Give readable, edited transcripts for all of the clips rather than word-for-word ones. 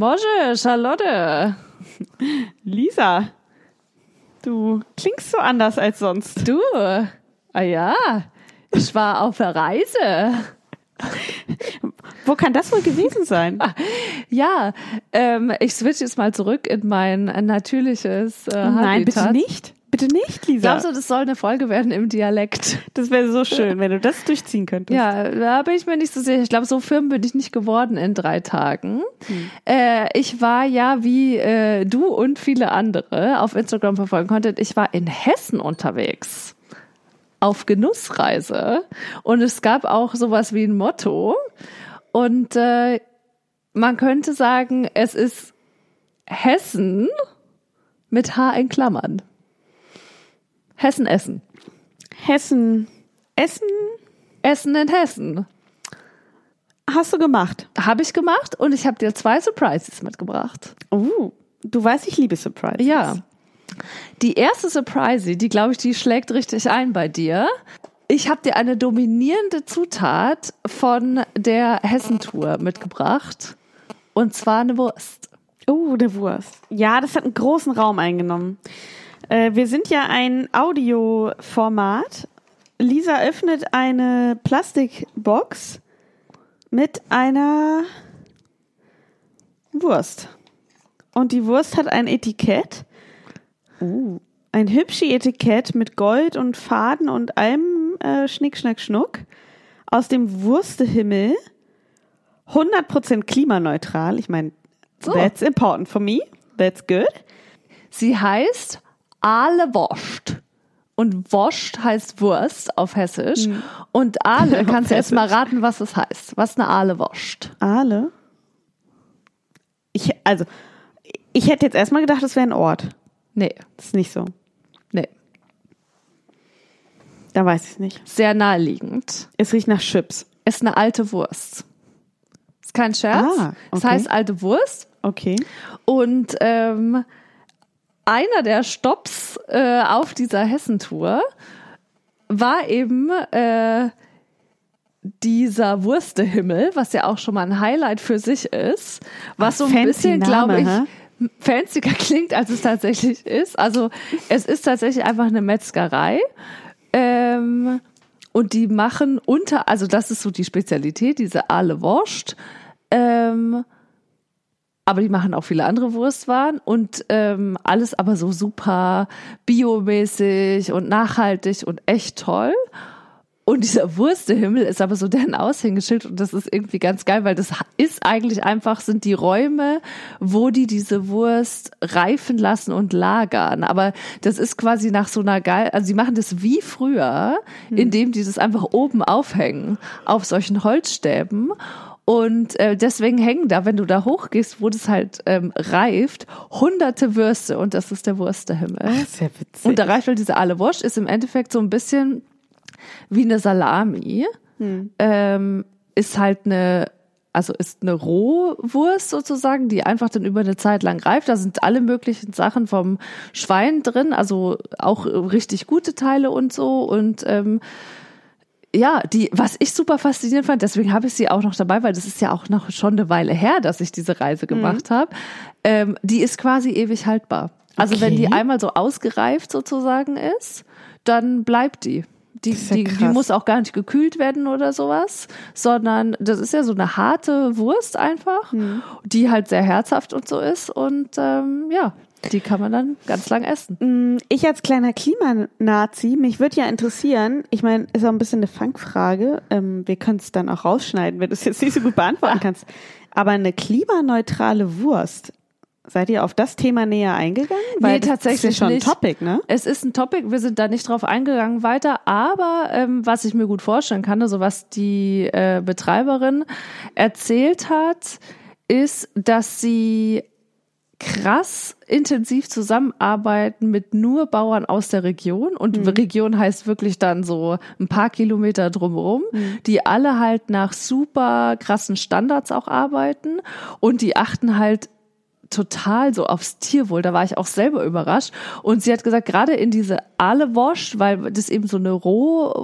Mosche, Charlotte. Lisa, du klingst so anders als sonst. Du, ja, ich war auf der Reise. Wo kann das wohl gewesen sein? Ja, ich switche jetzt mal zurück in mein natürliches Nein, Habitat. bitte nicht. Bitte nicht, Lisa. Glaubst du, das soll eine Folge werden im Dialekt? Das wäre so schön, wenn du das durchziehen könntest. Ja, da bin ich mir nicht so sicher. Ich glaube, so firm bin ich nicht geworden in 3 Tagen. Ich war ja, wie du und viele andere auf Instagram verfolgen konntet, ich war in Hessen unterwegs. Auf Genussreise. Und es gab auch sowas wie ein Motto. Und man könnte sagen, es ist Hessen mit H in Klammern. Hessen essen. Hessen essen? Essen in Hessen. Hast du gemacht? Habe ich gemacht und ich habe dir 2 Surprises mitgebracht. Oh, du weißt, ich liebe Surprises. Ja. Die erste Surprise, die glaube ich, die schlägt richtig ein bei dir. Ich habe dir eine dominierende Zutat von der Hessentour mitgebracht. Und zwar eine Wurst. Oh, der Wurst. Ja, das hat einen großen Raum eingenommen. Wir sind ja ein Audioformat. Lisa öffnet eine Plastikbox mit einer Wurst. Und die Wurst hat ein Etikett. Ein hübsches Etikett mit Gold und Faden und allem Schnick, Schnack, Schnuck. Aus dem Wurstehimmel. 100% klimaneutral. Ich meine, that's important for me. That's good. Sie heißt Aale Wurst. Und Wurst heißt Wurst auf Hessisch. Und Aale, kannst du erst mal raten, was es heißt. Was ist eine Aale Wurst? Aale? Ich hätte jetzt erstmal gedacht, es wäre ein Ort. Nee. Das ist nicht so. Nee. Da weiß ich es nicht. Sehr naheliegend. Es riecht nach Chips. Ist eine alte Wurst. Ist kein Scherz. Okay. Es heißt alte Wurst. Okay. Und einer der Stopps auf dieser Hessentour war eben dieser Wurstehimmel, was ja auch schon mal ein Highlight für sich ist, was so ein bisschen, glaube ich, fancier klingt, als es tatsächlich ist. Also es ist tatsächlich einfach eine Metzgerei. Und die machen also das ist so die Spezialität, diese Aale Wurst. Aber die machen auch viele andere Wurstwaren und alles aber so super biomäßig und nachhaltig und echt toll. Und dieser Wurstehimmel ist aber so deren Aushängeschild und das ist irgendwie ganz geil, weil das ist eigentlich einfach, sind die Räume, wo die diese Wurst reifen lassen und lagern. Aber das ist quasi nach so einer also sie machen das wie früher, indem die das einfach oben aufhängen auf solchen Holzstäben. Und deswegen hängen da, wenn du da hochgehst, wo das halt reift, hunderte Würste und das ist der Wurstehimmel. Ach, sehr witzig. Und der reicht, weil diese Aale Wurst ist im Endeffekt so ein bisschen wie eine Salami. Ist halt ist eine Rohwurst sozusagen, die einfach dann über eine Zeit lang reift. Da sind alle möglichen Sachen vom Schwein drin, also auch richtig gute Teile und so und was ich super faszinierend fand, deswegen habe ich sie auch noch dabei, weil das ist ja auch noch schon eine Weile her, dass ich diese Reise gemacht habe, die ist quasi ewig haltbar. Also wenn die einmal so ausgereift sozusagen ist, dann bleibt die. Die muss auch gar nicht gekühlt werden oder sowas, sondern das ist ja so eine harte Wurst einfach, die halt sehr herzhaft und so ist und die kann man dann ganz lang essen. Ich als kleiner Klimanazi, mich würde ja interessieren, ich meine, ist auch ein bisschen eine Fangfrage, wir können es dann auch rausschneiden, wenn du es jetzt nicht so gut beantworten kannst, aber eine klimaneutrale Wurst, seid ihr auf das Thema näher eingegangen? Weil tatsächlich das ist ja schon nicht. ein Topic, ne? Es ist ein Topic, wir sind da nicht drauf eingegangen weiter, aber was ich mir gut vorstellen kann, also was die Betreiberin erzählt hat, ist, dass sie krass intensiv zusammenarbeiten mit nur Bauern aus der Region und Region heißt wirklich dann so ein paar Kilometer drumherum, die alle halt nach super krassen Standards auch arbeiten und die achten halt total so aufs Tierwohl. Da war ich auch selber überrascht. Und sie hat gesagt, gerade in diese Aale Wurst, weil das eben so eine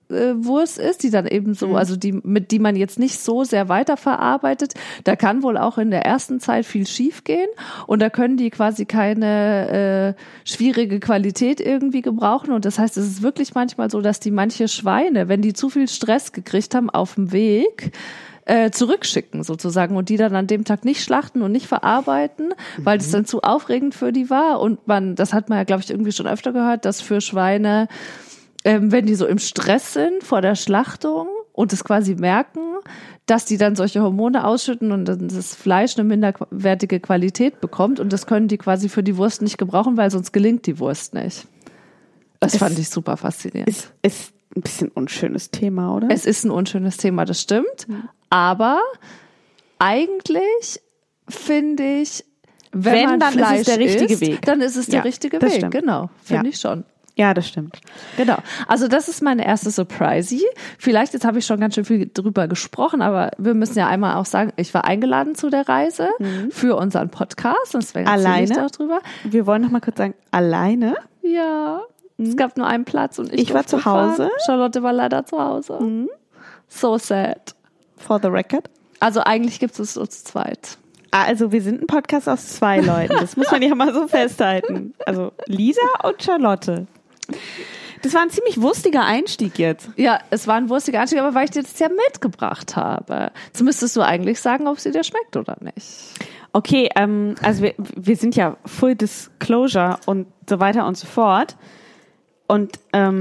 Wurst ist, die dann eben so, also die man jetzt nicht so sehr weiterverarbeitet, da kann wohl auch in der ersten Zeit viel schief gehen und da können die quasi keine schwierige Qualität irgendwie gebrauchen und das heißt, es ist wirklich manchmal so, dass die manche Schweine, wenn die zu viel Stress gekriegt haben auf dem Weg, zurückschicken sozusagen und die dann an dem Tag nicht schlachten und nicht verarbeiten, weil das dann zu aufregend für die war und das hat man ja, glaube ich, irgendwie schon öfter gehört, dass für Schweine wenn die so im Stress sind vor der Schlachtung und es quasi merken, dass die dann solche Hormone ausschütten und dann das Fleisch eine minderwertige Qualität bekommt und das können die quasi für die Wurst nicht gebrauchen, weil sonst gelingt die Wurst nicht. Das fand ich super faszinierend. Ist ein bisschen unschönes Thema, oder? Es ist ein unschönes Thema, das stimmt. Aber eigentlich finde ich, wenn man dann Fleisch ist es der richtige isst, Weg. dann ist es der richtige Weg. Stimmt. Genau, finde ich schon. Ja, das stimmt. Genau. Also das ist meine erste Surprise. Vielleicht, jetzt habe ich schon ganz schön viel drüber gesprochen, aber wir müssen ja einmal auch sagen, ich war eingeladen zu der Reise für unseren Podcast. Und deswegen erzähle ich da auch drüber. Wir wollen noch mal kurz sagen, alleine? Ja. Es gab nur einen Platz und ich war zu Hause. Charlotte war leider zu Hause. So sad. For the record. Also eigentlich gibt es uns zu zweit. Also wir sind ein Podcast aus 2 Leuten. Das muss man ja mal so festhalten. Also Lisa und Charlotte. Das war ein ziemlich wurstiger Einstieg jetzt. Ja, es war ein wurstiger Einstieg, aber weil ich dir das ja mitgebracht habe. Jetzt müsstest du eigentlich sagen, ob sie dir schmeckt oder nicht. Okay, also wir sind ja Full Disclosure und so weiter und so fort. Und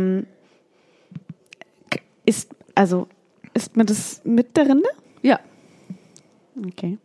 ist man das mit der Rinde? Ja. Okay.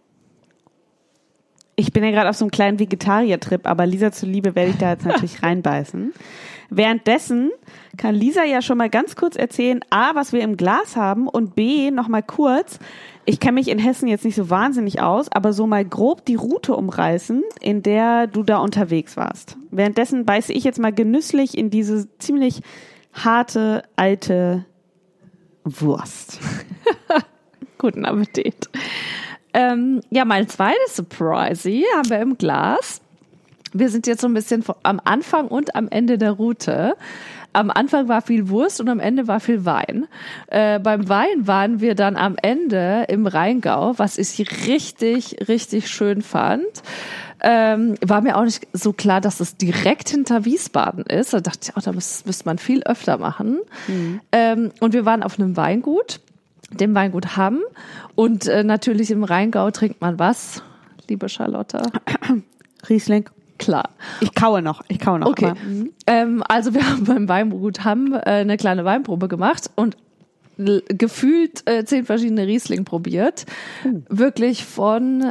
Ich bin ja gerade auf so einem kleinen Vegetarier-Trip, aber Lisa zuliebe werde ich da jetzt natürlich reinbeißen. Währenddessen kann Lisa ja schon mal ganz kurz erzählen, A, was wir im Glas haben und B, noch mal kurz, ich kenne mich in Hessen jetzt nicht so wahnsinnig aus, aber so mal grob die Route umreißen, in der du da unterwegs warst. Währenddessen beiße ich jetzt mal genüsslich in diese ziemlich harte, alte Wurst. Guten Appetit. Ja, mein zweites Surprise haben wir im Glas. Wir sind jetzt so ein bisschen am Anfang und am Ende der Route. Am Anfang war viel Wurst und am Ende war viel Wein. Beim Wein waren wir dann am Ende im Rheingau, was ich richtig, richtig schön fand. War mir auch nicht so klar, dass es direkt hinter Wiesbaden ist. Da dachte ich, da müsste man viel öfter machen. Und wir waren auf einem Weingut, dem Weingut Hamm. Und natürlich im Rheingau trinkt man was, liebe Charlotte? Riesling. Klar. Ich kaue noch. Okay. Also wir haben beim Weingut Hamm eine kleine Weinprobe gemacht und gefühlt 10 verschiedene Riesling probiert. Wirklich von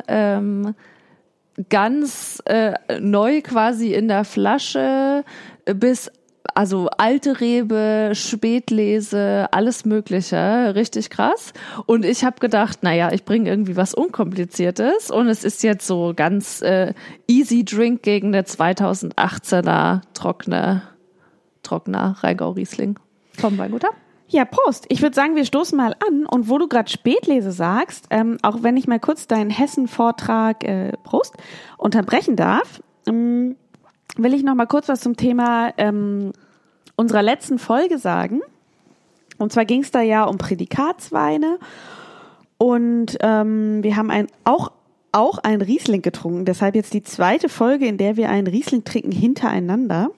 ganz neu quasi in der Flasche bis also alte Rebe, Spätlese, alles Mögliche, richtig krass. Und ich habe gedacht, naja, ich bringe irgendwie was Unkompliziertes und es ist jetzt so ganz easy Drink gegen der 2018er trockener Rheingau Riesling vom Weingut Hamm. Ja, Prost. Ich würde sagen, wir stoßen mal an. Und wo du gerade Spätlese sagst, auch wenn ich mal kurz deinen Hessen-Vortrag, Prost, unterbrechen darf, will ich noch mal kurz was zum Thema unserer letzten Folge sagen. Und zwar ging es da ja um Prädikatsweine. Und wir haben auch einen Riesling getrunken. Deshalb jetzt die zweite Folge, in der wir einen Riesling trinken hintereinander.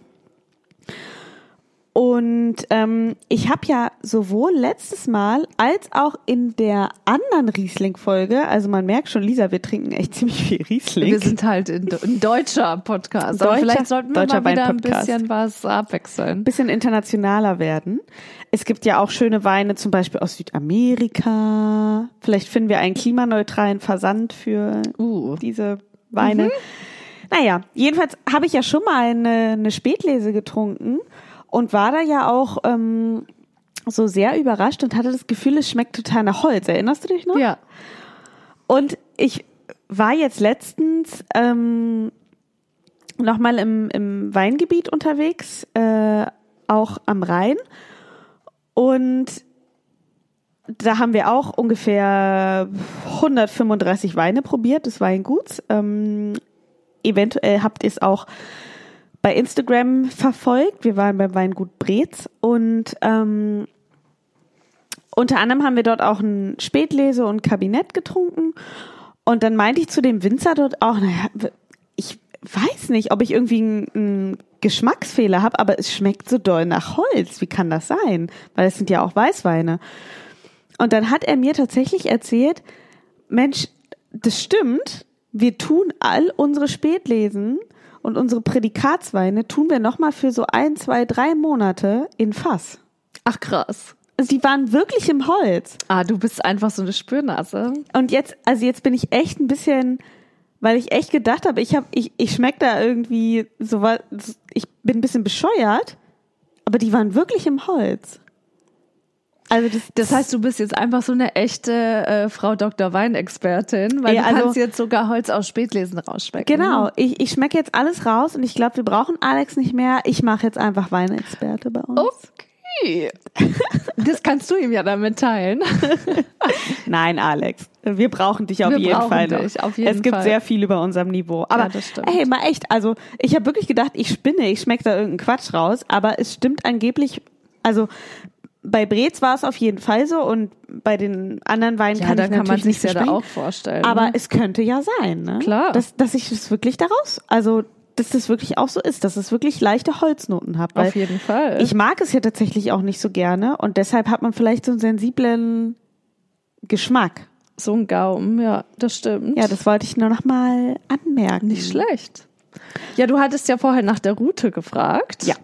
Und ich habe ja sowohl letztes Mal als auch in der anderen Riesling-Folge, also man merkt schon, Lisa, wir trinken echt ziemlich viel Riesling. Wir sind halt ein deutscher Podcast, aber vielleicht sollten wir mal wieder ein bisschen was abwechseln. Ein bisschen internationaler werden. Es gibt ja auch schöne Weine, zum Beispiel aus Südamerika. Vielleicht finden wir einen klimaneutralen Versand für diese Weine. Naja, jedenfalls habe ich ja schon mal eine Spätlese getrunken. Und war da ja auch so sehr überrascht und hatte das Gefühl, es schmeckt total nach Holz. Erinnerst du dich noch? Ja. Und ich war jetzt letztens nochmal im Weingebiet unterwegs, auch am Rhein. Und da haben wir auch ungefähr 135 Weine probiert des Weinguts. Eventuell habt ihr es auch bei Instagram verfolgt. Wir waren beim Weingut Breetz und unter anderem haben wir dort auch ein Spätlese und Kabinett getrunken. Und dann meinte ich zu dem Winzer dort auch, naja, ich weiß nicht, ob ich irgendwie einen Geschmacksfehler habe, aber es schmeckt so doll nach Holz. Wie kann das sein? Weil es sind ja auch Weißweine. Und dann hat er mir tatsächlich erzählt, Mensch, das stimmt, wir tun all unsere Spätlesen und unsere Prädikatsweine tun wir nochmal für so 1, 2, 3 Monate in Fass. Ach krass. Also die waren wirklich im Holz. Ah, du bist einfach so eine Spürnase. Und jetzt bin ich echt ein bisschen, weil ich echt gedacht habe, ich schmecke da irgendwie so was, ich bin ein bisschen bescheuert, aber die waren wirklich im Holz. Also das heißt, du bist jetzt einfach so eine echte Frau Dr. Weinexpertin, weil du kannst jetzt sogar Holz aus Spätlesen rausschmecken. Genau, ich schmecke jetzt alles raus und ich glaube, wir brauchen Alex nicht mehr. Ich mache jetzt einfach Weinexperte bei uns. Okay. Das kannst du ihm ja dann mitteilen. Nein, Alex, wir brauchen dich auf jeden Fall noch. Es gibt sehr viel über unserem Niveau. Aber ja, das stimmt. Hey, mal echt, also ich habe wirklich gedacht, ich spinne, ich schmecke da irgendeinen Quatsch raus, aber es stimmt angeblich, also bei Brez war es auf jeden Fall so und bei den anderen Weinen kann ich natürlich nicht ja da auch vorstellen. Aber es könnte ja sein, ne? Klar. Dass ich das wirklich daraus, also dass das wirklich auch so ist, dass es wirklich leichte Holznoten hat. Auf jeden Fall. Ich mag es ja tatsächlich auch nicht so gerne und deshalb hat man vielleicht so einen sensiblen Geschmack. So ein Gaumen, ja, das stimmt. Ja, das wollte ich nur noch mal anmerken. Nicht schlecht. Ja, du hattest ja vorher nach der Route gefragt. Ja.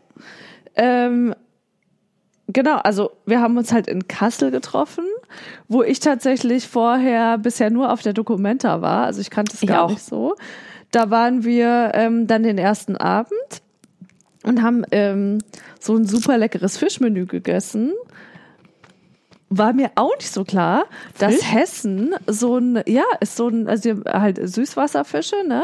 Genau, also wir haben uns halt in Kassel getroffen, wo ich tatsächlich vorher bisher nur auf der Documenta war. Also ich kannte es gar nicht so. Da waren wir dann den ersten Abend und haben so ein super leckeres Fischmenü gegessen. War mir auch nicht so klar, dass Hessen so ein, also halt Süßwasserfische, ne?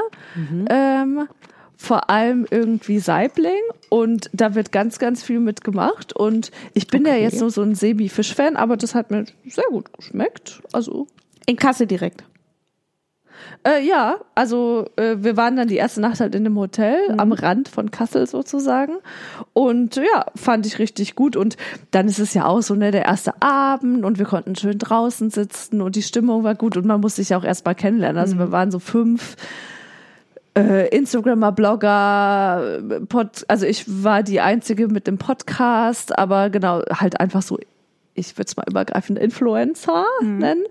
Vor allem irgendwie Saibling und da wird ganz, ganz viel mitgemacht und ich bin ja jetzt nur so ein Sebi-Fisch-Fan, aber das hat mir sehr gut geschmeckt. Also in Kassel direkt? Ja, also wir waren dann die erste Nacht halt in dem Hotel am Rand von Kassel sozusagen und ja, fand ich richtig gut und dann ist es ja auch so, ne, der erste Abend und wir konnten schön draußen sitzen und die Stimmung war gut und man musste sich ja auch erst mal kennenlernen, also wir waren so 5 Instagrammer, Blogger, also ich war die Einzige mit dem Podcast, aber genau, halt einfach so, ich würde es mal übergreifend Influencer nennen.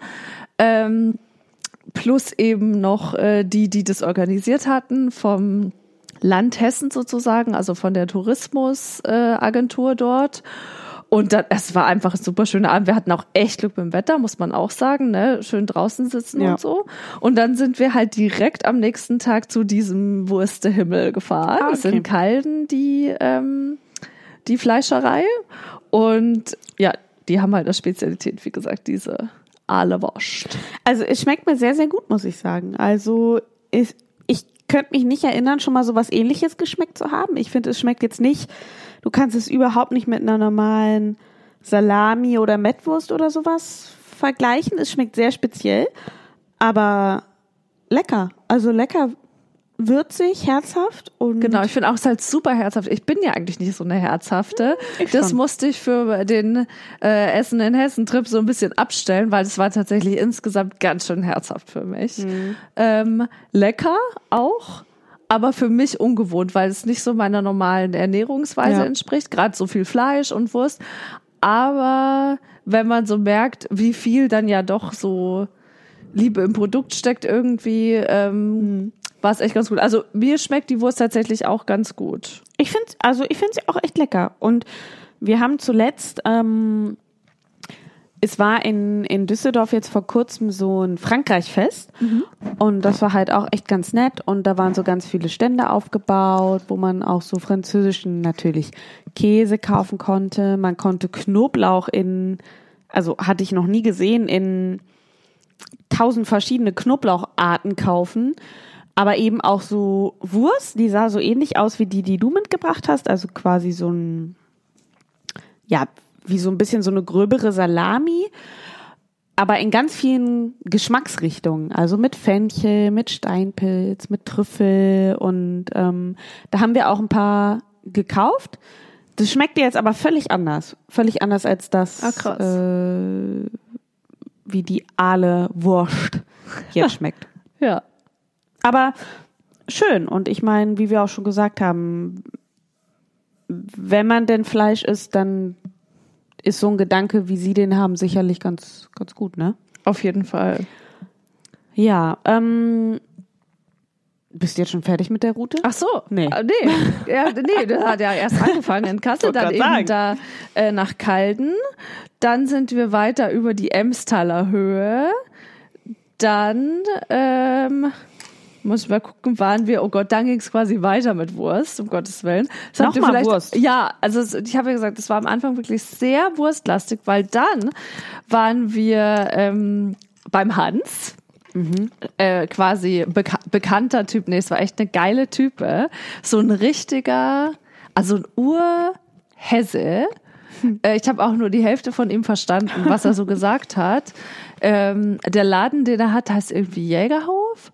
Plus eben noch die das organisiert hatten vom Land Hessen sozusagen, also von der Tourismusagentur dort. Und dann, es war einfach ein super schöner Abend. Wir hatten auch echt Glück mit dem Wetter, muss man auch sagen, ne? Schön draußen sitzen und so. Und dann sind wir halt direkt am nächsten Tag zu diesem Wurstehimmel gefahren. Okay. Das ist in Calden, die Fleischerei. Und ja, die haben halt als Spezialität, wie gesagt, diese Aale-Wurst. Also es schmeckt mir sehr, sehr gut, muss ich sagen. Also ich könnte mich nicht erinnern, schon mal so was Ähnliches geschmeckt zu haben. Ich finde, es schmeckt jetzt nicht, du kannst es überhaupt nicht mit einer normalen Salami oder Mettwurst oder sowas vergleichen. Es schmeckt sehr speziell, aber lecker. Also lecker, würzig, herzhaft. Und genau, ich finde auch, es ist halt super herzhaft. Ich bin ja eigentlich nicht so eine herzhafte. Das musste ich für den Essen in Hessen-Trip so ein bisschen abstellen, weil es war tatsächlich insgesamt ganz schön herzhaft für mich. Lecker auch, aber für mich ungewohnt, weil es nicht so meiner normalen Ernährungsweise entspricht. Gerade so viel Fleisch und Wurst. Aber wenn man so merkt, wie viel dann ja doch so Liebe im Produkt steckt irgendwie, war es echt ganz gut. Also mir schmeckt die Wurst tatsächlich auch ganz gut. Ich finde sie auch echt lecker. Und wir haben zuletzt, es war in Düsseldorf jetzt vor kurzem so ein Frankreich-Fest. Und das war halt auch echt ganz nett. Und da waren so ganz viele Stände aufgebaut, wo man auch so französischen natürlich Käse kaufen konnte. Man konnte Knoblauch also hatte ich noch nie gesehen, in 1000 verschiedene Knoblaucharten kaufen. Aber eben auch so Wurst, die sah so ähnlich aus wie die du mitgebracht hast. Also quasi so ein, ja, wie so ein bisschen so eine gröbere Salami. Aber in ganz vielen Geschmacksrichtungen. Also mit Fenchel, mit Steinpilz, mit Trüffel. Und da haben wir auch ein paar gekauft. Das schmeckt dir jetzt aber völlig anders. Völlig anders als das, krass. wie die Aale Wurst jetzt schmeckt. Ja. Aber schön. Und ich meine, wie wir auch schon gesagt haben, wenn man denn Fleisch isst, dann ist so ein Gedanke, wie Sie den haben, sicherlich ganz, ganz gut, ne? Auf jeden Fall. Ja, bist du jetzt schon fertig mit der Route? Ach so. Nee. Nee. Ja, nee, das hat ja erst angefangen in Kassel, dann eben da nach Calden. Dann sind wir weiter über die Emstaler Höhe. Dann muss ich mal gucken, waren wir, oh Gott, dann ging es quasi weiter mit Wurst, um Gottes Willen. Nochmal Wurst? Ja, also ich habe ja gesagt, das war am Anfang wirklich sehr wurstlastig, weil dann waren wir beim Hans, quasi bekannter Typ, nee, es war echt eine geile Type, so ein richtiger, also ein Urhesse. Ich habe auch nur die Hälfte von ihm verstanden, was er so gesagt hat. Der Laden, den er hat, heißt irgendwie Jägerhof.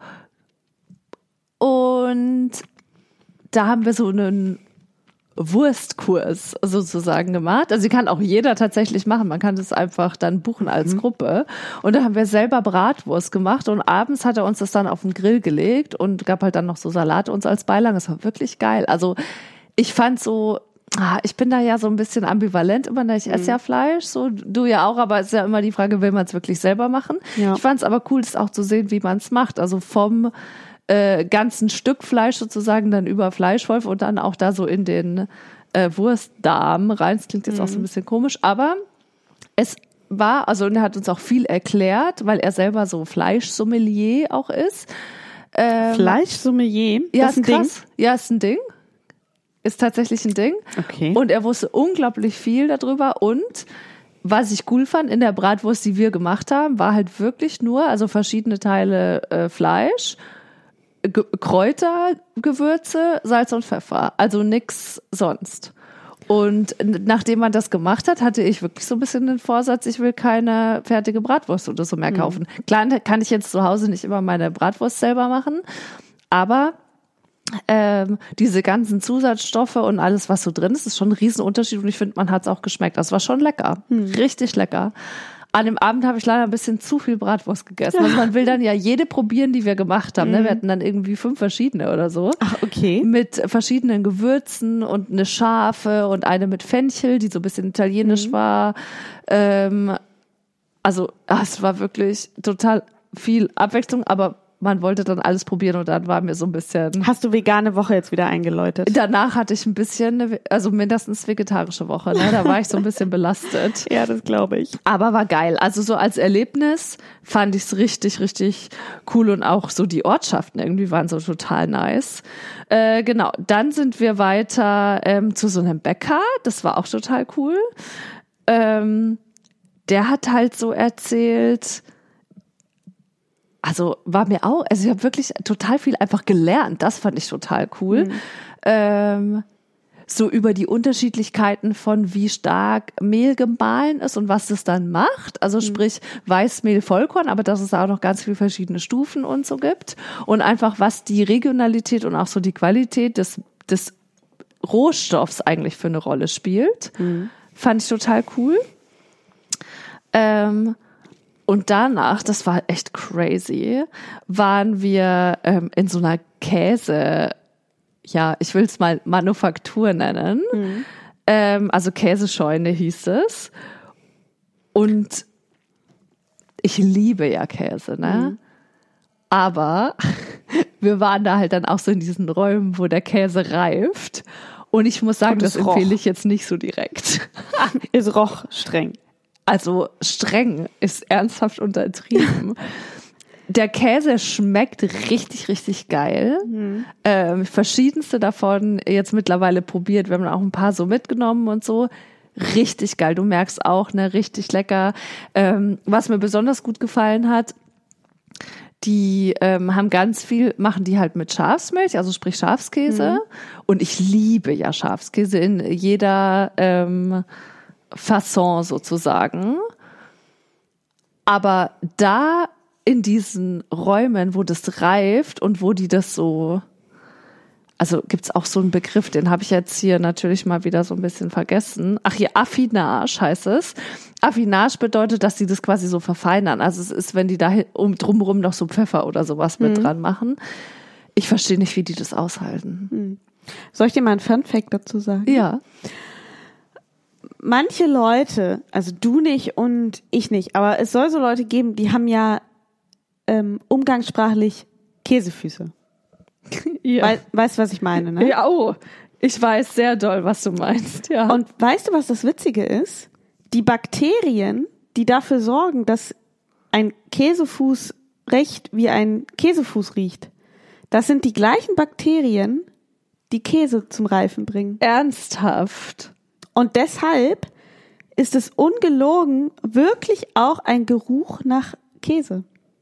Und da haben wir so einen Wurstkurs sozusagen gemacht. Also die kann auch jeder tatsächlich machen. Man kann das einfach dann buchen als Gruppe. Und da haben wir selber Bratwurst gemacht und abends hat er uns das dann auf den Grill gelegt und gab halt dann noch so Salat uns als Beilage. Das war wirklich geil. Also ich fand so, ich bin da ja so ein bisschen ambivalent immer, ich esse ja Fleisch, so du ja auch, aber es ist ja immer die Frage, will man es wirklich selber machen? Ja. Ich fand es aber cool, das auch zu sehen, wie man es macht. Also vom ganzen Stück Fleisch sozusagen dann über Fleischwolf und dann auch da so in den Wurstdarm rein. Das klingt jetzt auch so ein bisschen komisch, aber es war, also er hat uns auch viel erklärt, weil er selber so Fleischsommelier auch ist. Fleischsommelier? Ja, das ist ein Ding. Ja, ist ein Ding. Ist tatsächlich ein Ding. Okay. Und er wusste unglaublich viel darüber und was ich cool fand in der Bratwurst, die wir gemacht haben, war halt wirklich nur, also verschiedene Teile Fleisch, Kräuter, Gewürze, Salz und Pfeffer. Also nix sonst. Und nachdem man das gemacht hat, hatte ich wirklich so ein bisschen den Vorsatz, ich will keine fertige Bratwurst oder so mehr kaufen. Klar kann ich jetzt zu Hause nicht immer meine Bratwurst selber machen, aber diese ganzen Zusatzstoffe und alles, was so drin ist, ist schon ein Riesenunterschied und ich finde, man hat es auch geschmeckt. Das war schon lecker. Richtig lecker. An dem Abend habe ich leider ein bisschen zu viel Bratwurst gegessen. Also man will dann ja jede probieren, die wir gemacht haben. Ne? Wir hatten dann irgendwie 5 verschiedene oder so. Ach, okay. Mit verschiedenen Gewürzen und eine scharfe und eine mit Fenchel, die so ein bisschen italienisch war. Also es war wirklich total viel Abwechslung, aber man wollte dann alles probieren und dann war mir so ein bisschen... Hast du vegane Woche jetzt wieder eingeläutet? Danach hatte ich ein bisschen, also mindestens vegetarische Woche, ne? Da war ich so ein bisschen belastet. Ja, das glaube ich. Aber war geil. Also so als Erlebnis fand ich es richtig, richtig cool und auch so die Ortschaften irgendwie waren so total nice. Genau, dann sind wir weiter zu so einem Bäcker, das war auch total cool. Der hat halt so erzählt... Also war mir auch, also ich habe wirklich total viel einfach gelernt. Das fand ich total cool. So über die Unterschiedlichkeiten von wie stark Mehl gemahlen ist und was das dann macht. Also sprich Weißmehl, Vollkorn, aber dass es da auch noch ganz viele verschiedene Stufen und so gibt. Und einfach was die Regionalität und auch so die Qualität des Rohstoffs eigentlich für eine Rolle spielt. Fand ich total cool. Und danach, das war echt crazy, waren wir in so einer Käse, ja, ich will es mal Manufaktur nennen. Also Käsescheune hieß es. Und ich liebe ja Käse, ne? Aber wir waren da halt dann auch so in diesen Räumen, wo der Käse reift. Und ich muss sagen, das empfehle ich jetzt nicht so direkt. Es roch streng. Also streng ist ernsthaft untertrieben. Der Käse schmeckt richtig, richtig geil. Verschiedenste davon jetzt mittlerweile probiert. Wir haben auch ein paar so mitgenommen und so. Richtig geil. Du merkst auch, ne, richtig lecker. Was mir besonders gut gefallen hat, die haben ganz viel, machen die halt mit Schafsmilch, also sprich Schafskäse. Und ich liebe ja Schafskäse in jeder Fasson sozusagen. Aber da in diesen Räumen, wo das reift und wo die das so also gibt's auch so einen Begriff, den habe ich jetzt hier natürlich mal wieder so ein bisschen vergessen. Ach, hier Affinage heißt es. Affinage bedeutet, dass die das quasi so verfeinern. Also es ist, wenn die da drumherum noch so Pfeffer oder sowas mit dran machen. Ich verstehe nicht, wie die das aushalten. Soll ich dir mal einen Funfact dazu sagen? Ja. Manche Leute, also du nicht und ich nicht, aber es soll so Leute geben, die haben ja umgangssprachlich Käsefüße. Ja. Weißt du, was ich meine, ne? Ja, oh, ich weiß sehr doll, was du meinst, ja. Und weißt du, was das Witzige ist? Die Bakterien, die dafür sorgen, dass ein Käsefuß recht wie ein Käsefuß riecht, das sind die gleichen Bakterien, die Käse zum Reifen bringen. Ernsthaft? Und deshalb ist es ungelogen wirklich auch ein Geruch nach Käse.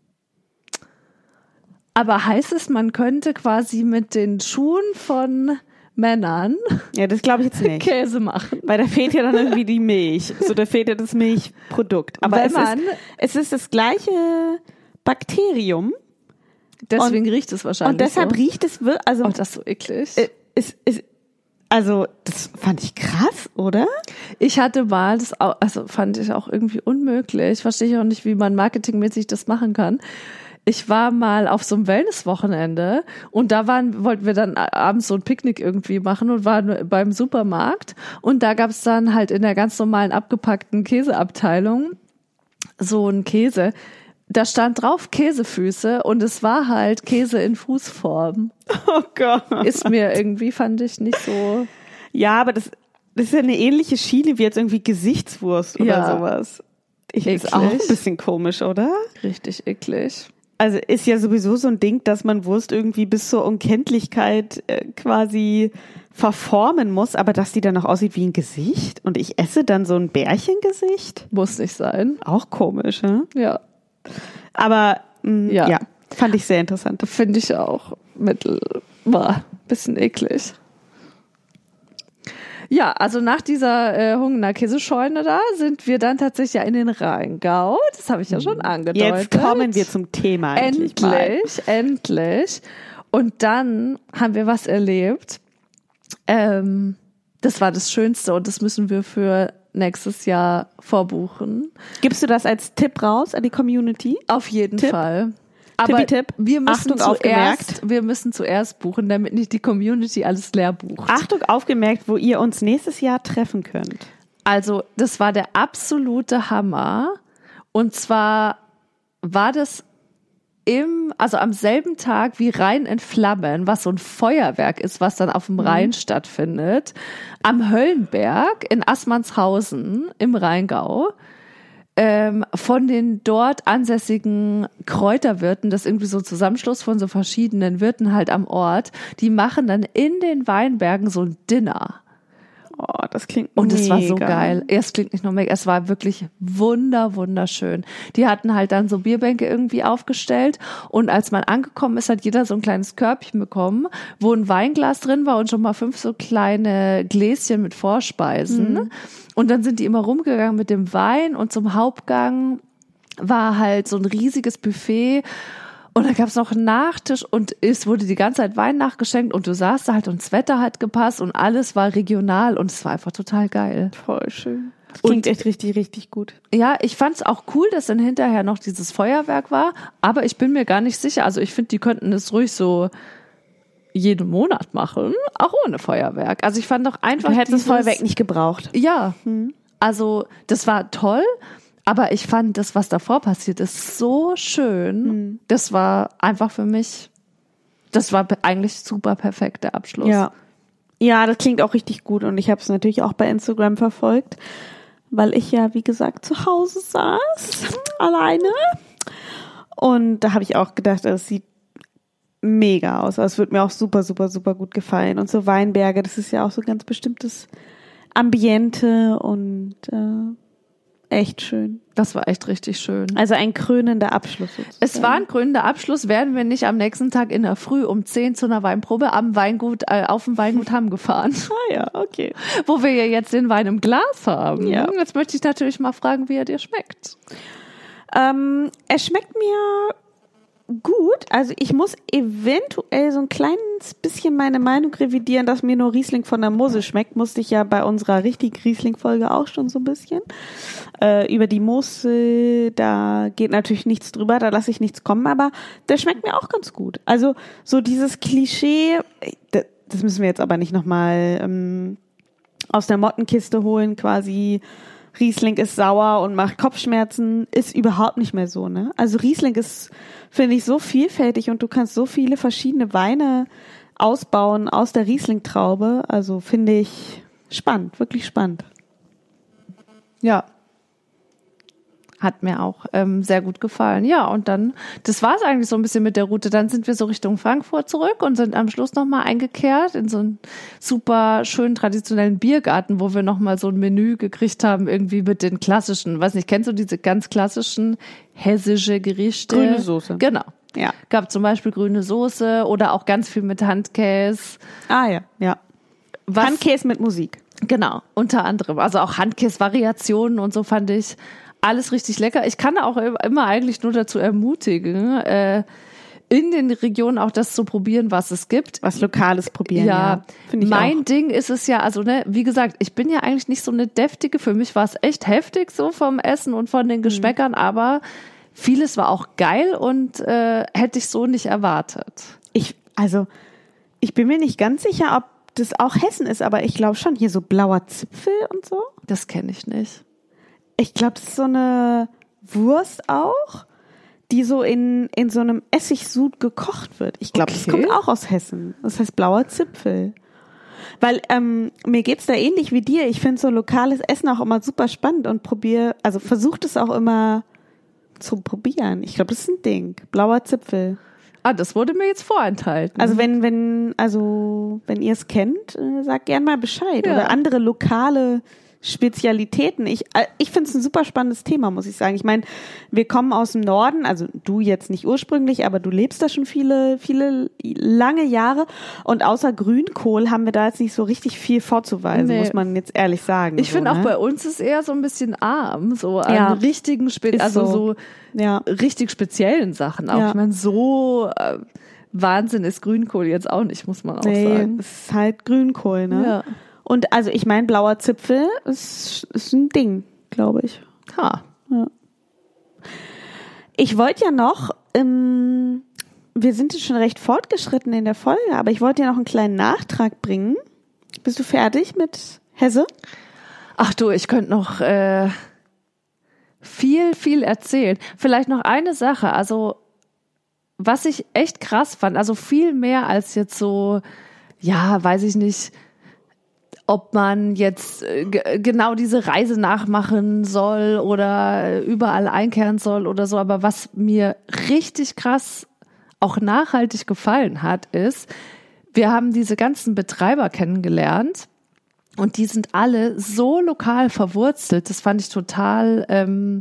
Aber heißt es, man könnte quasi mit den Schuhen von Männern Ja, das glaube ich jetzt nicht. Käse machen? Weil da fehlt ja dann irgendwie die Milch. So, da fehlt ja das Milchprodukt. Aber es ist das gleiche Bakterium. Deswegen riecht es wahrscheinlich Und deshalb so. riecht es wirklich, also. Oh, das ist so eklig. Also, das fand ich krass, oder? Ich hatte mal, also fand ich auch irgendwie unmöglich. Verstehe ich auch nicht, wie man marketingmäßig das machen kann. Ich war mal auf so einem Wellness-Wochenende und da wollten wir dann abends so ein Picknick irgendwie machen und waren beim Supermarkt und da gab's dann halt in der ganz normalen abgepackten Käseabteilung so einen Käse. Da stand drauf Käsefüße und es war halt Käse in Fußform. Oh Gott. Fand ich nicht so. Ja, aber das ist ja eine ähnliche Schiene wie jetzt irgendwie Gesichtswurst oder sowas. Ist auch ein bisschen komisch, oder? Richtig eklig. Also ist ja sowieso so ein Ding, dass man Wurst irgendwie bis zur Unkenntlichkeit quasi verformen muss, aber dass die dann auch aussieht wie ein Gesicht und ich esse dann so ein Bärchengesicht? Muss nicht sein. Auch komisch, ne? Ja. Aber ja, fand ich sehr interessant. Finde ich auch bisschen eklig. Ja, also nach dieser Hungener Käsescheune da sind wir dann tatsächlich in den Rheingau. Das habe ich ja schon angedeutet. Jetzt kommen wir zum Thema. Endlich. Und dann haben wir was erlebt. Das war das Schönste und das müssen wir für nächstes Jahr vorbuchen. Gibst du das als Tipp raus an die Community? Auf jeden Fall. Aber Tipp. wir müssen aufgemerkt. Wir müssen zuerst buchen, damit nicht die Community alles leer bucht. Achtung, aufgemerkt, wo ihr uns nächstes Jahr treffen könnt. Also, das war der absolute Hammer. Und zwar war das am selben Tag wie Rhein in Flammen, was so ein Feuerwerk ist, was dann auf dem Rhein stattfindet, am Höllenberg in Assmannshausen im Rheingau. Von den dort ansässigen Kräuterwirten, das ist irgendwie so ein Zusammenschluss von so verschiedenen Wirten halt am Ort, die machen dann in den Weinbergen so ein Dinner. Oh, das klingt Und es war so mega geil. Es klingt nicht nur mega, es war wirklich wunderschön. Die hatten halt dann so Bierbänke irgendwie aufgestellt und als man angekommen ist, hat jeder so ein kleines Körbchen bekommen, wo ein Weinglas drin war und schon mal 5 so kleine Gläschen mit Vorspeisen. Und dann sind die immer rumgegangen mit dem Wein und zum Hauptgang war halt so ein riesiges Buffet. Und da gab es noch einen Nachtisch und es wurde die ganze Zeit Wein nachgeschenkt und du saßt da halt und das Wetter hat gepasst und alles war regional und es war einfach total geil. Voll schön. Das klingt echt richtig, richtig gut. Ja, ich fand es auch cool, dass dann hinterher noch dieses Feuerwerk war, aber ich bin mir gar nicht sicher. Also ich finde, die könnten es ruhig so jeden Monat machen, auch ohne Feuerwerk. Also ich fand doch einfach Du hättest das Feuerwerk nicht gebraucht. Ja, also das war toll. Aber ich fand das, was davor passiert ist, so schön. Das war einfach für mich, das war eigentlich super perfekt, der Abschluss. Ja, das klingt auch richtig gut und ich habe es natürlich auch bei Instagram verfolgt, weil ich ja, wie gesagt, zu Hause saß, alleine. Und da habe ich auch gedacht, es sieht mega aus. Also es wird mir auch super, super, super gut gefallen. Und so Weinberge, das ist ja auch so ein ganz bestimmtes Ambiente und echt schön. Das war echt richtig schön. Also ein krönender Abschluss sozusagen. Es war ein krönender Abschluss, wären wir nicht am nächsten Tag in der Früh um 10 zu einer Weinprobe auf dem Weingut Hamm gefahren. Ah ja, okay. Wo wir ja jetzt den Wein im Glas haben. Ja. Jetzt möchte ich natürlich mal fragen, wie er dir schmeckt. Er schmeckt mir gut. Also ich muss eventuell so ein kleines bisschen meine Meinung revidieren, dass mir nur Riesling von der Mosel schmeckt. Musste ich ja bei unserer richtigen Riesling-Folge auch schon so ein bisschen. Über die Mosel, da geht natürlich nichts drüber, da lasse ich nichts kommen, aber der schmeckt mir auch ganz gut. Also so dieses Klischee, das müssen wir jetzt aber nicht nochmal aus der Mottenkiste holen, quasi Riesling ist sauer und macht Kopfschmerzen, ist überhaupt nicht mehr so, ne? Also Riesling ist, finde ich, so vielfältig und du kannst so viele verschiedene Weine ausbauen aus der Riesling-Traube. Also finde ich spannend, wirklich spannend. Ja. Hat mir auch sehr gut gefallen. Ja, und dann, das war es eigentlich so ein bisschen mit der Route. Dann sind wir so Richtung Frankfurt zurück und sind am Schluss nochmal eingekehrt in so einen super schönen traditionellen Biergarten, wo wir nochmal so ein Menü gekriegt haben, irgendwie mit den klassischen, weiß nicht, kennst du diese ganz klassischen hessische Gerichte? Grüne Soße. Genau. Ja. Gab zum Beispiel grüne Soße oder auch ganz viel mit Handkäse. Ah ja, ja. Handkäse mit Musik. Genau, unter anderem. Also auch Handkäse-Variationen und so fand ich alles richtig lecker. Ich kann auch immer eigentlich nur dazu ermutigen, in den Regionen auch das zu probieren, was es gibt. Was Lokales probieren, ja. Finde ich mein auch. Ding ist es ja, also ne, wie gesagt, ich bin ja eigentlich nicht so eine deftige, für mich war es echt heftig so vom Essen und von den Geschmäckern, aber vieles war auch geil und hätte ich so nicht erwartet. Ich bin mir nicht ganz sicher, ob das auch Hessen ist, aber ich glaube schon, hier so blauer Zipfel und so. Das kenne ich nicht. Ich glaube, das ist so eine Wurst auch, die so in so einem Essigsud gekocht wird. Ich glaube, das kommt auch aus Hessen. Das heißt blauer Zipfel. Weil mir geht's da ähnlich wie dir. Ich finde so lokales Essen auch immer super spannend und versucht es auch immer zu probieren. Ich glaube, das ist ein Ding. Blauer Zipfel. Ah, das wurde mir jetzt vorenthalten. Also wenn ihr es kennt, sagt gern mal Bescheid. Ja. Oder andere lokale Spezialitäten. Ich finde es ein super spannendes Thema, muss ich sagen. Ich meine, wir kommen aus dem Norden, also du jetzt nicht ursprünglich, aber du lebst da schon viele, viele lange Jahre und außer Grünkohl haben wir da jetzt nicht so richtig viel vorzuweisen, muss man jetzt ehrlich sagen. Ich finde auch bei uns ist eher so ein bisschen arm, so an richtigen, richtig speziellen Sachen auch. Ja. Ich meine, so Wahnsinn ist Grünkohl jetzt auch nicht, muss man auch sagen. Es ist halt Grünkohl, ne? Ja. Und also ich meine, blauer Zipfel ist ein Ding, glaube ich. Ja. Ich wollte ja noch, wir sind jetzt schon recht fortgeschritten in der Folge, aber ich wollte ja noch einen kleinen Nachtrag bringen. Bist du fertig mit Hesse? Ach du, ich könnte noch viel erzählen. Vielleicht noch eine Sache, also was ich echt krass fand, also viel mehr als jetzt so, ja, weiß ich nicht, ob man jetzt genau diese Reise nachmachen soll oder überall einkehren soll oder so. Aber was mir richtig krass auch nachhaltig gefallen hat, ist, wir haben diese ganzen Betreiber kennengelernt und die sind alle so lokal verwurzelt. Das fand ich total,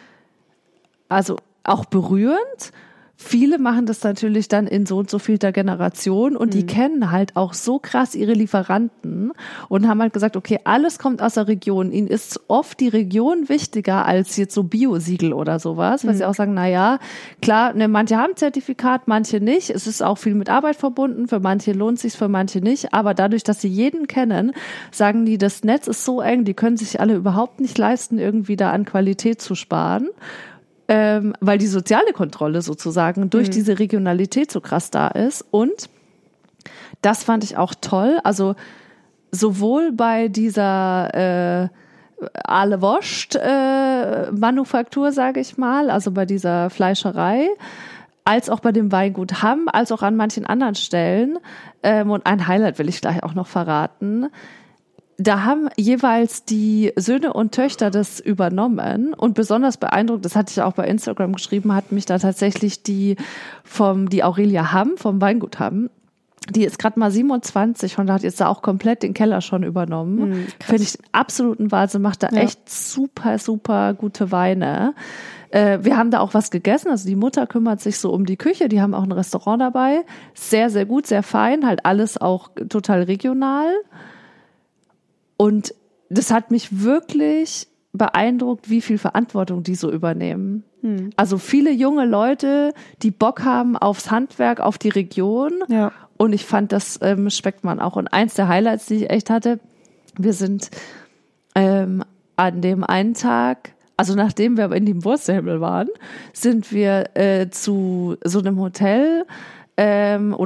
also auch berührend. Viele machen das natürlich dann in so und so vielter Generation und die kennen halt auch so krass ihre Lieferanten und haben halt gesagt, okay, alles kommt aus der Region. Ihnen ist oft die Region wichtiger als jetzt so Bio-Siegel oder sowas, weil sie auch sagen, na ja, klar, ne, manche haben Zertifikat, manche nicht. Es ist auch viel mit Arbeit verbunden. Für manche lohnt sich's, für manche nicht. Aber dadurch, dass sie jeden kennen, sagen die, das Netz ist so eng, die können sich alle überhaupt nicht leisten, irgendwie da an Qualität zu sparen. Weil die soziale Kontrolle sozusagen durch diese Regionalität so krass da ist. Und das fand ich auch toll. Also sowohl bei dieser Aale Wurst Manufaktur, sage ich mal, also bei dieser Fleischerei, als auch bei dem Weingut Hamm, als auch an manchen anderen Stellen. Und ein Highlight will ich gleich auch noch verraten. Da haben jeweils die Söhne und Töchter das übernommen und besonders beeindruckt, das hatte ich auch bei Instagram geschrieben, hat mich da tatsächlich die Aurelia Hamm vom Weingut Hamm, die ist gerade mal 27 und hat jetzt da auch komplett den Keller schon übernommen. Finde ich absoluten Wahnsinn, macht da echt super, super gute Weine. Wir haben da auch was gegessen, also die Mutter kümmert sich so um die Küche, die haben auch ein Restaurant dabei, sehr, sehr gut, sehr fein, halt alles auch total regional. Und das hat mich wirklich beeindruckt, wie viel Verantwortung die so übernehmen. Also viele junge Leute, die Bock haben aufs Handwerk, auf die Region. Ja. Und ich fand, das schmeckt man auch. Und eins der Highlights, die ich echt hatte, wir sind an dem einen Tag, also nachdem wir in dem Wursthimmel waren, sind wir zu so einem Hotel im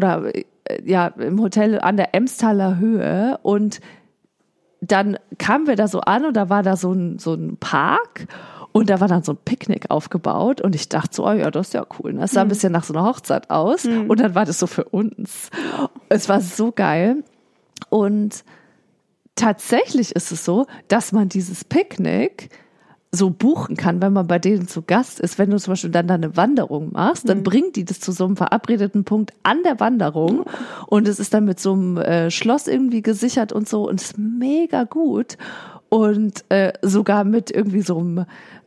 Hotel an der Emstaler Höhe, und dann kamen wir da so an und da war da so ein Park und da war dann so ein Picknick aufgebaut und ich dachte so, oh ja, das ist ja cool. Das sah ein bisschen nach so einer Hochzeit aus und dann war das so für uns. Es war so geil. Und tatsächlich ist es so, dass man dieses Picknick so buchen kann, wenn man bei denen zu Gast ist. Wenn du zum Beispiel dann da eine Wanderung machst, dann bringt die das zu so einem verabredeten Punkt an der Wanderung und es ist dann mit so einem Schloss irgendwie gesichert und so und ist mega gut und sogar mit irgendwie so einem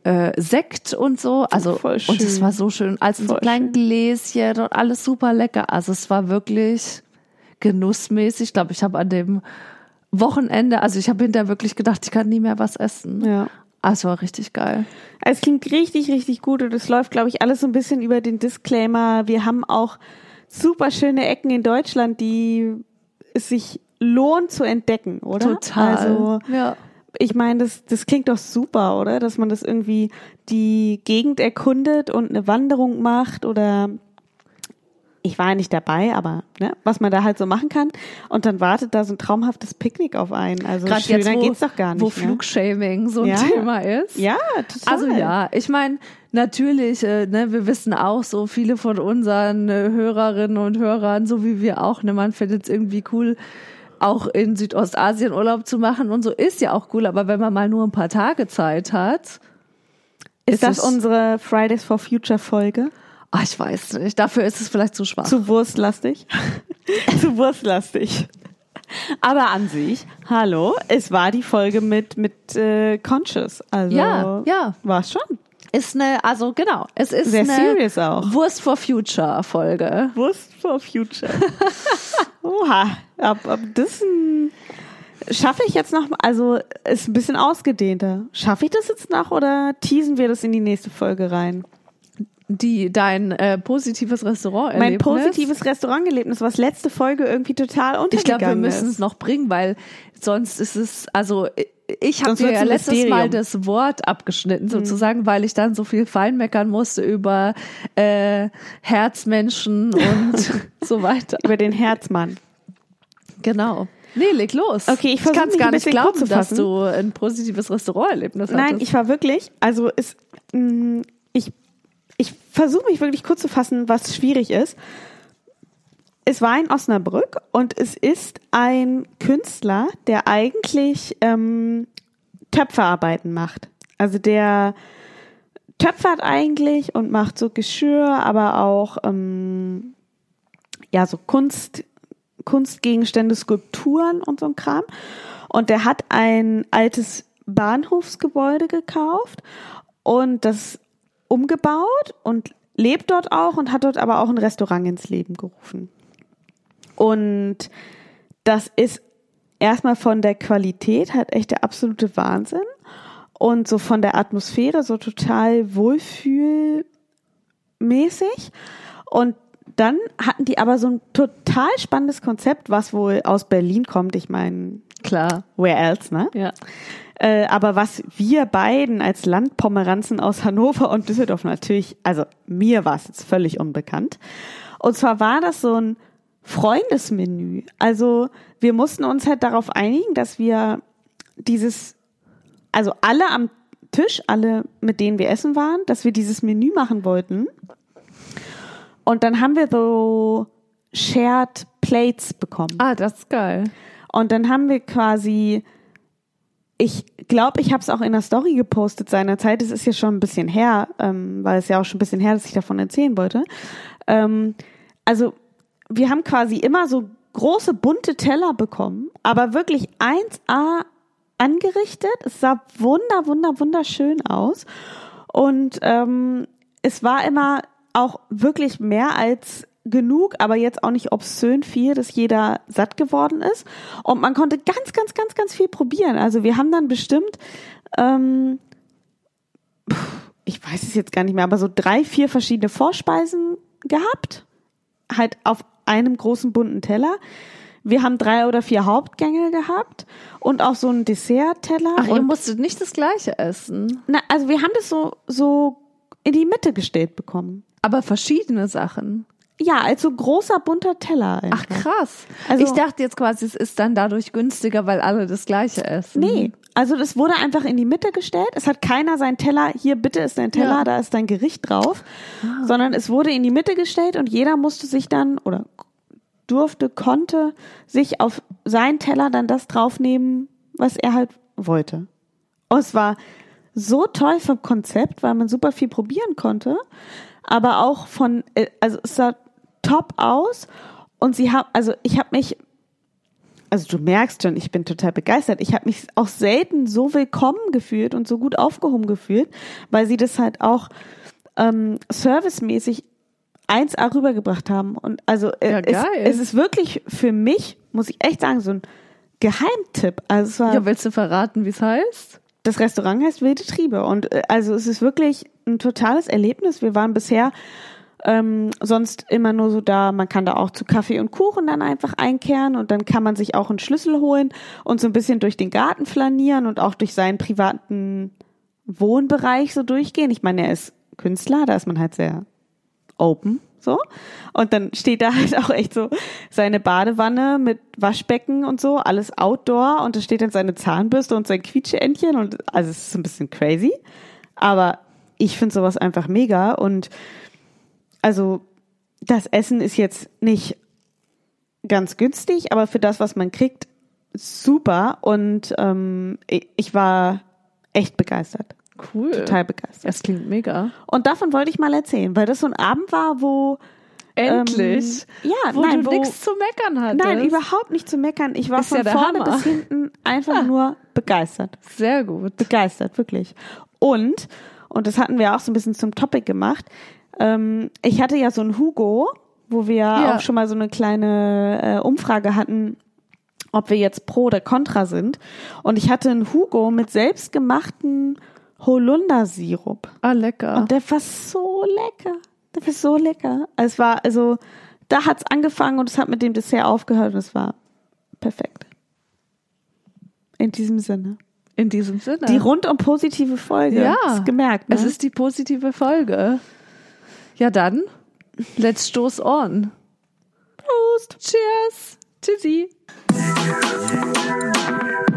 Sekt und so. Also voll schön. Und es war so schön, als in so kleinen Gläschen und alles super lecker. Also es war wirklich genussmäßig. Ich glaube, ich habe an dem Wochenende, also ich habe hinterher wirklich gedacht, ich kann nie mehr was essen. Ja. Es war richtig geil. Es klingt richtig, richtig gut und es läuft, glaube ich, alles so ein bisschen über den Disclaimer. Wir haben auch super schöne Ecken in Deutschland, die es sich lohnt zu entdecken, oder? Total. Also, ja. Ich meine, das klingt doch super, oder? Dass man das irgendwie die Gegend erkundet und eine Wanderung macht oder ich war ja nicht dabei, aber ne, was man da halt so machen kann. Und dann wartet da so ein traumhaftes Picknick auf einen. Also gerade schöner jetzt, geht's doch gar nicht. Wo ne? Flugshaming so ein Thema ist. Ja, total. Also ja, ich meine, natürlich, wir wissen auch so, viele von unseren Hörerinnen und Hörern, so wie wir auch, man findet es irgendwie cool, auch in Südostasien Urlaub zu machen und so, ist ja auch cool, aber wenn man mal nur ein paar Tage Zeit hat. Ist das unsere Fridays for Future Folge? Ich weiß nicht. Dafür ist es vielleicht zu schwach. Zu wurstlastig. Zu wurstlastig. Aber an sich, hallo, es war die Folge mit Conscious. Also ja. War es schon. Ist also genau. Es ist sehr eine serious auch. Wurst for Future Folge. Wurst for Future. Oha. Ab das schaffe ich jetzt noch, also ist ein bisschen ausgedehnter. Schaffe ich das jetzt noch oder teasen wir das in die nächste Folge rein? Dein positives Restauranterlebnis. Mein positives Restauranterlebnis, was letzte Folge irgendwie total untergegangen ist. Ich glaube, wir müssen es noch bringen, weil sonst ist es, also ich habe dir ja letztes Mysterium. Mal das Wort abgeschnitten sozusagen, weil ich dann so viel feinmeckern musste über Herzmenschen und so weiter. Über den Herzmann. Genau. Nee, leg los. Okay, ich kann es gar nicht glauben, kurz zu dass fassen. du ein positives Restauranterlebnis hattest. Nein, ich war wirklich, also ich versuche mich wirklich kurz zu fassen, was schwierig ist. Es war in Osnabrück und es ist ein Künstler, der eigentlich Töpferarbeiten macht. Also der töpfert eigentlich und macht so Geschirr, aber auch so Kunstgegenstände, Skulpturen und so ein Kram. Und der hat ein altes Bahnhofsgebäude gekauft und das umgebaut und lebt dort auch und hat dort aber auch ein Restaurant ins Leben gerufen. Und das ist erstmal von der Qualität halt echt der absolute Wahnsinn und so von der Atmosphäre so total wohlfühlmäßig. Und dann hatten die aber so ein total spannendes Konzept, was wohl aus Berlin kommt. Ich meine, klar, where else, ne? Ja. Aber was wir beiden als Landpomeranzen aus Hannover und Düsseldorf natürlich, also mir war es jetzt völlig unbekannt. Und zwar war das so ein Freundesmenü. Also wir mussten uns halt darauf einigen, dass wir also alle am Tisch, alle mit denen wir essen waren, dass wir dieses Menü machen wollten. Und dann haben wir so Shared Plates bekommen. Das ist geil. Und dann haben wir quasi, ich glaube, ich habe es auch in der Story gepostet seinerzeit. Es ist ja schon ein bisschen her, weil es ja auch schon ein bisschen her, dass ich davon erzählen wollte. Also wir haben quasi immer so große bunte Teller bekommen, aber wirklich 1A angerichtet. Es sah wunderschön aus. Und es war immer auch wirklich mehr als genug, aber jetzt auch nicht obszön viel, dass jeder satt geworden ist. Und man konnte ganz viel probieren. Also wir haben dann bestimmt ich weiß es jetzt gar nicht mehr, aber so 3, 4 verschiedene Vorspeisen gehabt. Halt auf einem großen bunten Teller. Wir haben 3 oder 4 Hauptgänge gehabt und auch so einen Dessert-Teller. Ach, ihr musstet nicht das Gleiche essen? Na, also wir haben das so in die Mitte gestellt bekommen. Aber verschiedene Sachen? Ja, als so großer bunter Teller einfach. Ach krass. Also, ich dachte jetzt quasi, es ist dann dadurch günstiger, weil alle das Gleiche essen. Nee, also das wurde einfach in die Mitte gestellt. Es hat keiner seinen Teller, hier bitte ist dein Teller, da ist dein Gericht drauf. Sondern es wurde in die Mitte gestellt und jeder musste sich dann oder konnte sich auf seinen Teller dann das draufnehmen, was er halt wollte. Und es war so toll vom Konzept, weil man super viel probieren konnte, aber auch also es sah top aus und du merkst schon, ich bin total begeistert. Ich habe mich auch selten so willkommen gefühlt und so gut aufgehoben gefühlt, weil sie das halt auch servicemäßig 1A rübergebracht haben. Und also es ist wirklich für mich, muss ich echt sagen, so ein Geheimtipp. Also es war, willst du verraten, wie es heißt? Das Restaurant heißt Wilde Triebe. Und also es ist wirklich ein totales Erlebnis. Wir waren bisher sonst immer nur so da, man kann da auch zu Kaffee und Kuchen dann einfach einkehren und dann kann man sich auch einen Schlüssel holen und so ein bisschen durch den Garten flanieren und auch durch seinen privaten Wohnbereich so durchgehen. Ich meine, er ist Künstler, da ist man halt sehr open, so. Und dann steht da halt auch echt so seine Badewanne mit Waschbecken und so, alles Outdoor und da steht dann seine Zahnbürste und sein Quietscheentchen und also es ist ein bisschen crazy, aber ich finde sowas einfach mega und also das Essen ist jetzt nicht ganz günstig, aber für das, was man kriegt, super und ich war echt begeistert. Cool. Total begeistert. Das klingt mega. Und davon wollte ich mal erzählen, weil das so ein Abend war, wo endlich, wo du nichts zu meckern hattest. Nein, überhaupt nicht zu meckern. Ich war ist von ja vorne Hammer. bis hinten einfach nur begeistert. Sehr gut. Begeistert, wirklich. Und das hatten wir auch so ein bisschen zum Topic gemacht, ich hatte ja so ein Hugo, wo wir auch schon mal so eine kleine Umfrage hatten, ob wir jetzt pro oder contra sind. Und ich hatte einen Hugo mit selbstgemachten Holundersirup. Ah, lecker. Und der war so lecker. Der war so lecker. Es war, also, da hat's angefangen und es hat mit dem Dessert aufgehört und es war perfekt. In diesem Sinne. In diesem Sinne. Die rundum positive Folge. Ja. Hast gemerkt, ne? Es ist die positive Folge. Ja, dann, let's stoß on. Prost. Cheers. Tschüssi.